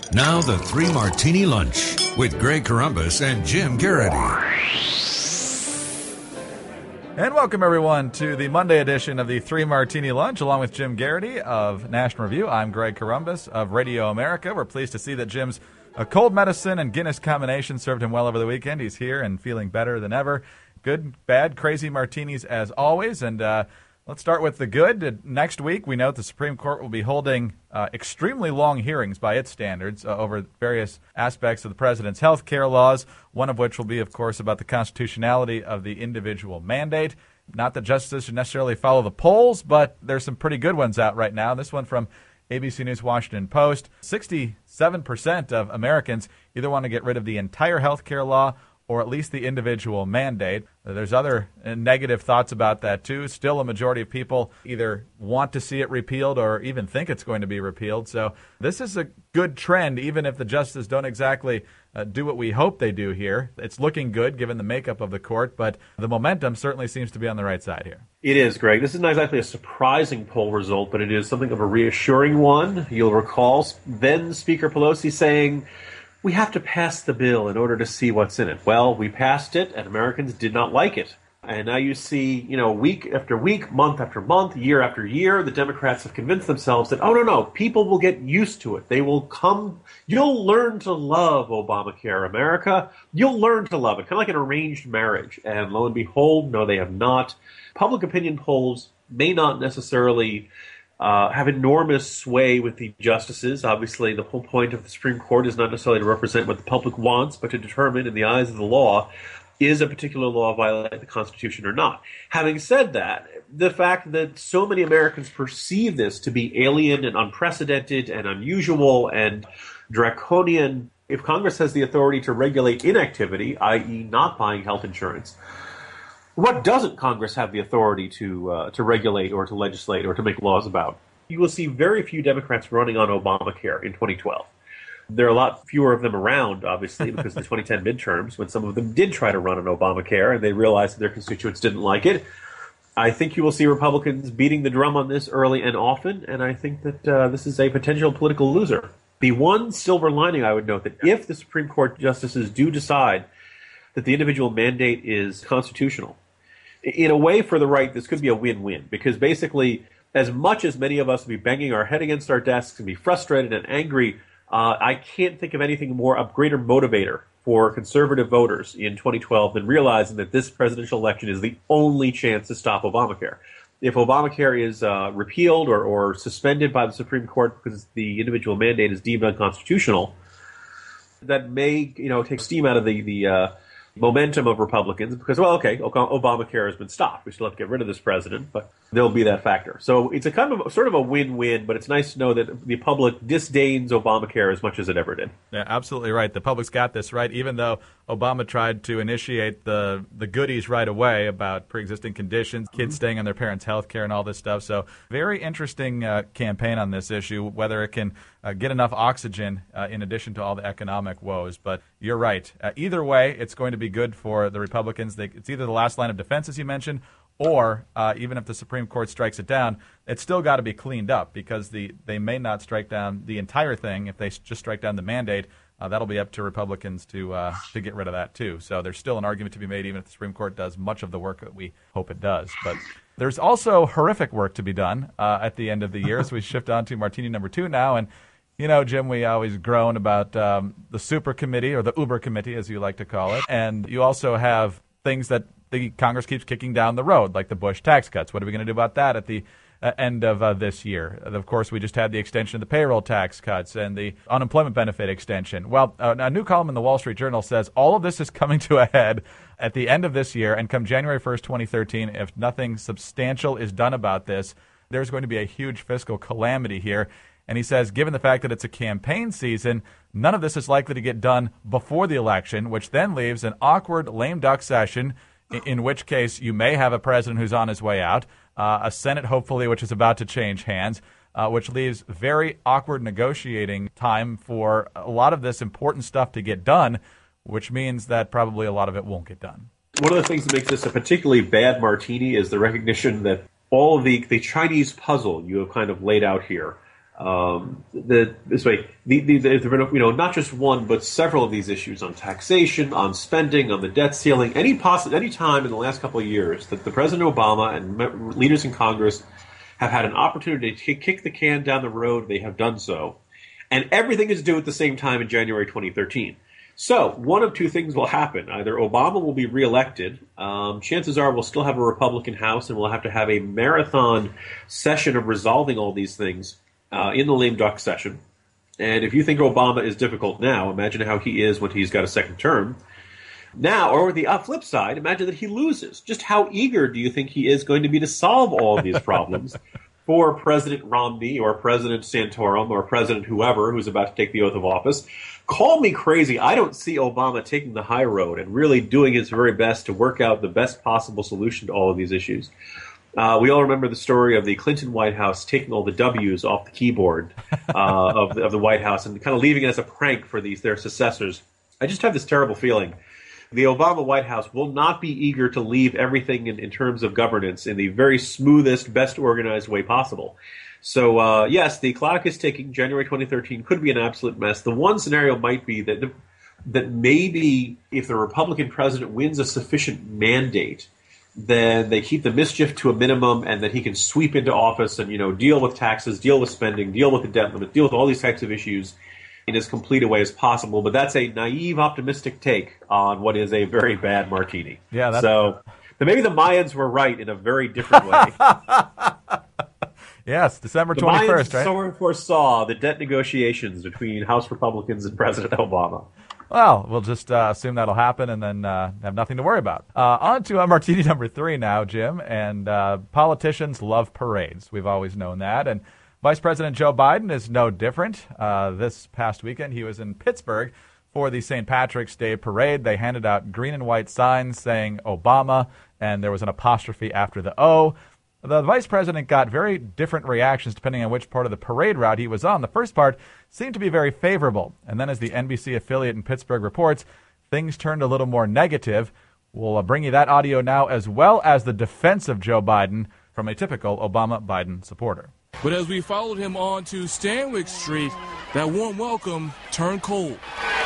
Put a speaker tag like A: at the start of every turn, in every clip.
A: Now the Three Martini Lunch with Greg Corombos and Jim Garrity.
B: And welcome, everyone, to the Monday edition of the Three Martini Lunch, along with Jim Garrity of National Review. I'm Greg Corombos of Radio America. We're pleased to see that Jim's cold medicine and Guinness combination served him well over the weekend. He's here and feeling better than ever. Good, bad, crazy martinis as always. And let's start with the good. Next week, we know the Supreme Court will be holding extremely long hearings by its standards over various aspects of the president's health care laws, one of which will be, of course, about the constitutionality of the individual mandate. Not that justices should necessarily follow the polls, but there's some pretty good ones out right now. This one from ABC News Washington Post. 67% of Americans either want to get rid of the entire health care law or at least the individual mandate. There's other negative thoughts about that, too. Still, a majority of people either want to see it repealed or even think it's going to be repealed. So this is a good trend, even if the justices don't exactly do what we hope they do here. It's looking good, given the makeup of the court, but the momentum certainly seems to be on the right side here.
C: It is, Greg. This is not exactly a surprising poll result, but it is something of a reassuring one. You'll recall then Speaker Pelosi saying, "We have to pass the bill in order to see what's in it." Well, we passed it, and Americans did not like it. And now you see, week after week, month after month, year after year, the Democrats have convinced themselves that, no, people will get used to it. They will come. You'll learn to love Obamacare, America. You'll learn to love it, kind of like an arranged marriage. And lo and behold, no, they have not. Public opinion polls may not necessarily have enormous sway with the justices. Obviously, the whole point of the Supreme Court is not necessarily to represent what the public wants, but to determine, in the eyes of the law, is a particular law violate the Constitution or not. Having said that, the fact that so many Americans perceive this to be alien and unprecedented and unusual and draconian, if Congress has the authority to regulate inactivity, i.e. not buying health insurance, what doesn't Congress have the authority to regulate or to legislate or to make laws about? You will see very few Democrats running on Obamacare in 2012. There are a lot fewer of them around, obviously, because of the 2010 midterms, when some of them did try to run on Obamacare and they realized that their constituents didn't like it. I think you will see Republicans beating the drum on this early and often, and I think that this is a potential political loser. The one silver lining, I would note, that if the Supreme Court justices do decide that the individual mandate is constitutional, in a way, for the right, this could be a win-win, because basically, as much as many of us will be banging our head against our desks and be frustrated and angry, I can't think of anything more a greater motivator for conservative voters in 2012 than realizing that this presidential election is the only chance to stop Obamacare. If Obamacare is repealed or suspended by the Supreme Court because the individual mandate is deemed unconstitutional, that may take steam out of the momentum of Republicans because, Obamacare has been stopped. We still have to get rid of this president, but there'll be that factor. So it's a kind of sort of a win-win, but it's nice to know that the public disdains Obamacare as much as it ever did.
B: Yeah, absolutely right. The public's got this right, even though Obama tried to initiate the goodies right away about pre-existing conditions, kids staying on their parents' health care and all this stuff. So very interesting campaign on this issue, whether it can get enough oxygen in addition to all the economic woes. But you're right. Either way, it's going to be good for the Republicans. It's either the last line of defense, as you mentioned, or even if the Supreme Court strikes it down, it's still got to be cleaned up because they may not strike down the entire thing. If they just strike down the mandate, that'll be up to Republicans to get rid of that, too. So there's still an argument to be made, even if the Supreme Court does much of the work that we hope it does. But there's also horrific work to be done at the end of the year. So we shift on to Martini number 2 now. And, Jim, we always groan about the super committee, or the Uber committee, as you like to call it. And you also have things that the Congress keeps kicking down the road, like the Bush tax cuts. What are we going to do about that at the end of this year? Of course, we just had the extension of the payroll tax cuts and the unemployment benefit extension. Well, a new column in the Wall Street Journal says all of this is coming to a head at the end of this year, and come January 1st, 2013, if nothing substantial is done about this, there's going to be a huge fiscal calamity here. And he says, given the fact that it's a campaign season, none of this is likely to get done before the election, which then leaves an awkward lame duck session, in which case you may have a president who's on his way out, a Senate, hopefully, which is about to change hands, which leaves very awkward negotiating time for a lot of this important stuff to get done, which means that probably a lot of it won't get done.
C: One of the things that makes this a particularly bad martini is the recognition that all of the Chinese puzzle you have kind of laid out here This way, there have been, not just one, but several of these issues on taxation, on spending, on the debt ceiling. Any time in the last couple of years that the President Obama and leaders in Congress have had an opportunity to kick the can down the road, they have done so. And everything is due at the same time in January 2013. So one of two things will happen. Either Obama will be reelected. Chances are we'll still have a Republican House, and we'll have to have a marathon session of resolving all these things in the lame duck session. And if you think Obama is difficult now, imagine how he is when he's got a second term. Now, or the flip side, imagine that he loses. Just how eager do you think he is going to be to solve all of these problems for President Romney or President Santorum or President whoever who's about to take the oath of office? Call me crazy. I don't see Obama taking the high road and really doing his very best to work out the best possible solution to all of these issues. We all remember the story of the Clinton White House taking all the W's off the keyboard of the White House and kind of leaving it as a prank for their successors. I just have this terrible feeling. The Obama White House will not be eager to leave everything in terms of governance in the very smoothest, best organized way possible. So, yes, the clock is ticking. January 2013 could be an absolute mess. The one scenario might be that maybe if the Republican president wins a sufficient mandate, then they keep the mischief to a minimum, and that he can sweep into office and, deal with taxes, deal with spending, deal with the debt limit, deal with all these types of issues in as complete a way as possible. But that's a naive, optimistic take on what is a very bad martini.
B: Yeah.
C: So maybe the Mayans were right in a very different way.
B: Yes, December 21st,
C: right?
B: Someone
C: foresaw the debt negotiations between House Republicans and President Obama.
B: Well, we'll just assume that'll happen and then have nothing to worry about. On to martini number 3 now, Jim. And politicians love parades. We've always known that. And Vice President Joe Biden is no different. This past weekend, he was in Pittsburgh for the St. Patrick's Day parade. They handed out green and white signs saying Obama, and there was an apostrophe after the O. The vice president got very different reactions depending on which part of the parade route he was on. The first part seemed to be very favorable. And then as the NBC affiliate in Pittsburgh reports, things turned a little more negative. We'll bring you that audio now, as well as the defense of Joe Biden from a typical Obama-Biden supporter.
D: But as we followed him on to Stanwyck Street, that warm welcome turned cold.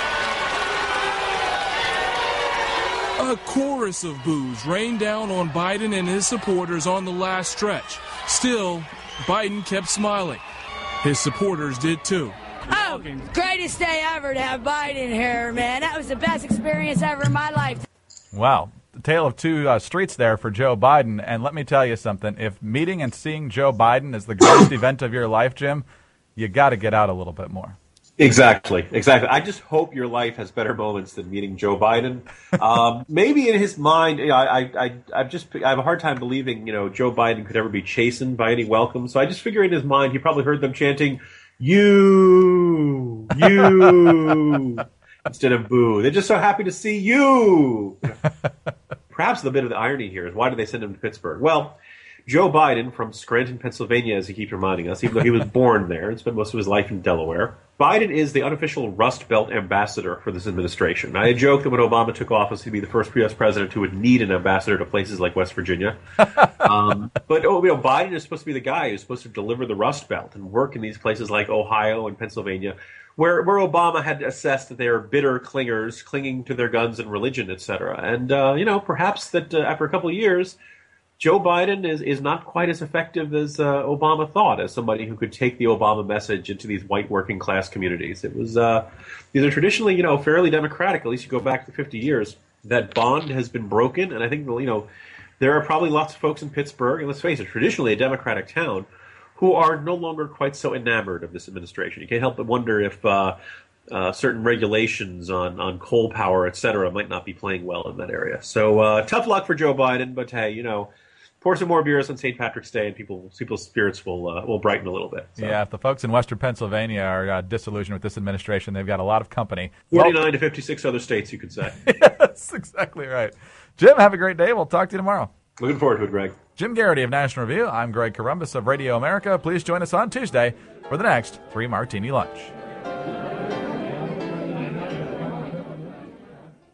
D: A chorus of boos rained down on Biden and his supporters on the last stretch. Still, Biden kept smiling. His supporters did too.
E: Oh, greatest day ever to have Biden here, man. That was the best experience ever in my life.
B: Wow. The tale of two streets there for Joe Biden. And let me tell you something. If meeting and seeing Joe Biden is the greatest event of your life, Jim, you got to get out a little bit more.
C: Exactly. I just hope your life has better moments than meeting Joe Biden. Maybe in his mind, I have a hard time believing, Joe Biden could ever be chastened by any welcome. So I just figure in his mind, he probably heard them chanting, you, instead of boo. They're just so happy to see you. Perhaps the bit of the irony here is, why did they send him to Pittsburgh? Well, Joe Biden from Scranton, Pennsylvania, as he keeps reminding us, even though he was born there and spent most of his life in Delaware, Biden is the unofficial Rust Belt ambassador for this administration. I joked that when Obama took office, he'd be the first U.S. president who would need an ambassador to places like West Virginia. But Biden is supposed to be the guy who's supposed to deliver the Rust Belt and work in these places like Ohio and Pennsylvania, where Obama had assessed that they are bitter clingers, clinging to their guns and religion, etc. And, perhaps that after a couple of years, Joe Biden is not quite as effective as Obama thought, as somebody who could take the Obama message into these white working class communities. It was these are traditionally, fairly democratic. At least you go back to 50 years. That bond has been broken, and I think there are probably lots of folks in Pittsburgh, and let's face it, traditionally a Democratic town, who are no longer quite so enamored of this administration. You can't help but wonder if certain regulations on coal power, et cetera, might not be playing well in that area. So tough luck for Joe Biden, but hey, pour some more beers on St. Patrick's Day, and people's spirits will brighten a little bit. So.
B: Yeah, if the folks in Western Pennsylvania are disillusioned with this administration, they've got a lot of company.
C: 49 to 56 other states, you could say.
B: Yes, exactly right. Jim, have a great day. We'll talk to you tomorrow.
C: Looking forward to it, Greg.
B: Jim Garrity of National Review. I'm Greg Corombos of Radio America. Please join us on Tuesday for the next 3 Martini Lunch.